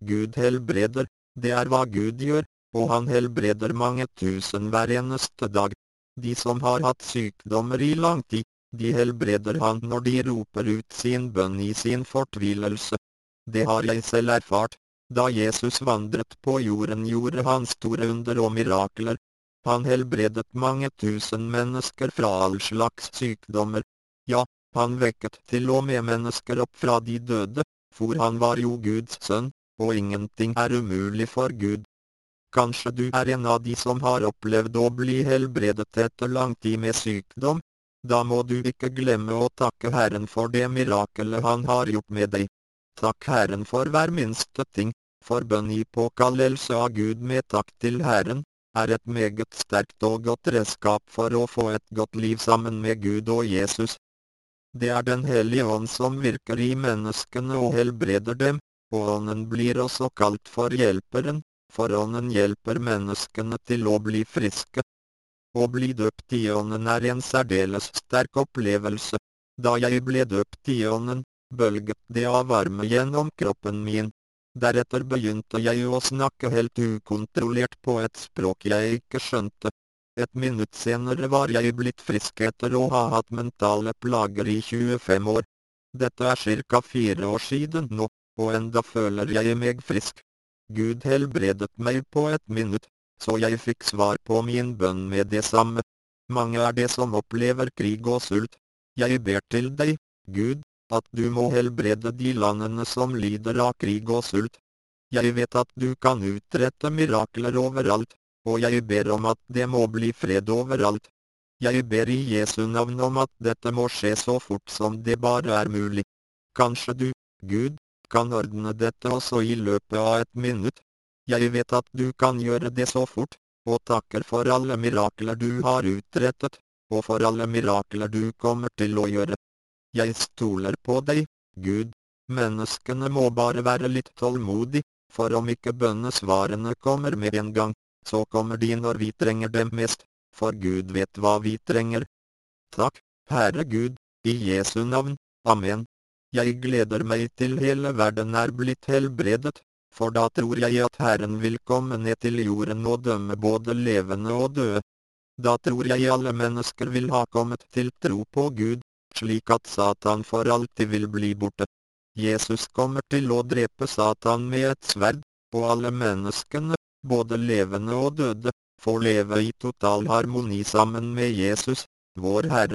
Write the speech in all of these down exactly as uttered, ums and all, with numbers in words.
Gud helbreder, det er hva Gud gjør, og han helbreder mange tusen hver eneste dag. De som har hatt sykdommer i lang tid, de helbreder han når de roper ut sin bønn i sin fortvilelse. Det har jeg selv erfart. Da Jesus vandret på jorden gjorde han store under og mirakler. Han helbredet mange tusen mennesker fra all slags sykdommer. Ja, han vekket til og med mennesker opp fra de døde, for han var jo Guds sønn, og ingenting er umulig for Gud. Kanskje du er en av de som har opplevd å bli helbredet etter lang tid med sykdom? Da må du ikke glemme å takke Herren for det mirakelet han har gjort med deg. Takk Herren for hver minste ting, for bønn i påkallelse av Gud med takk til Herren, er et meget sterkt og godt redskap for å få et godt liv sammen med Gud og Jesus. Det er Den hellige ånd som virker i menneskene og helbreder dem, og ånden blir også kalt for hjelperen, for ånden hjelper menneskene til å bli friske. Å bli døpt i ånden er en særdeles sterk opplevelse. Da jeg ble døpt i ånden, bølget det av varme gjennom kroppen min. Deretter begynte jeg å snakke helt ukontrollert på et språk jeg ikke skjønte. Et minutt senere var jeg blitt frisk etter å ha hatt mentale plager i tjuefem år. Dette er cirka fire år siden nå, og enda føler jeg meg frisk. Gud helbredet meg på et minutt, så jeg fikk svar på min bønn med det samme. Mange er det som opplever krig og sult. Jeg ber til deg, Gud, at du må helbrede de landene som lider av krig og sult. Jeg vet at du kan utrette mirakler overalt, og jeg ber om at det må bli fred overalt. Jeg ber i Jesu navn om at dette må skje så fort som det bare er mulig. Kanskje du, Gud, kan ordne dette også i løpet av et minutt. Jeg vet at du kan gjøre det så fort, og takker for alle mirakler du har utrettet, og for alle mirakler du kommer til å gjøre. Jeg stoler på deg, Gud. Menneskene må bare være litt tålmodig, for om ikke bønnesvarene kommer med en gang, så kommer de når vi trenger dem mest, for Gud vet hva vi trenger. Takk, Herre Gud, i Jesu navn, amen. Jeg gleder meg til hele verden er blitt helbredet, for da tror jeg at Herren vil komme ned til jorden og dømme både levende og døde. Da tror jeg alle mennesker vil ha kommet til tro på Gud, slik at Satan for alltid vil bli borte. Jesus kommer til å drepe Satan med et sverd, og alle menneskene, både levende og døde, får leve i total harmoni sammen med Jesus, vår Herre.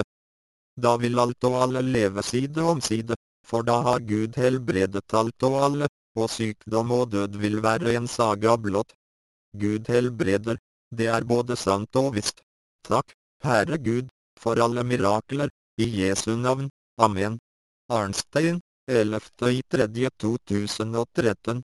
Da vil alt og alle leve side om side, for da har Gud helbredet alt og alle, og sykdom og død vil være en saga blott. Gud helbreder, det er både sant og visst. Takk, Herre Gud, for alle mirakler, i Jesu navn, amen. Arnstein, ellevte i tredje to tusen og tretten.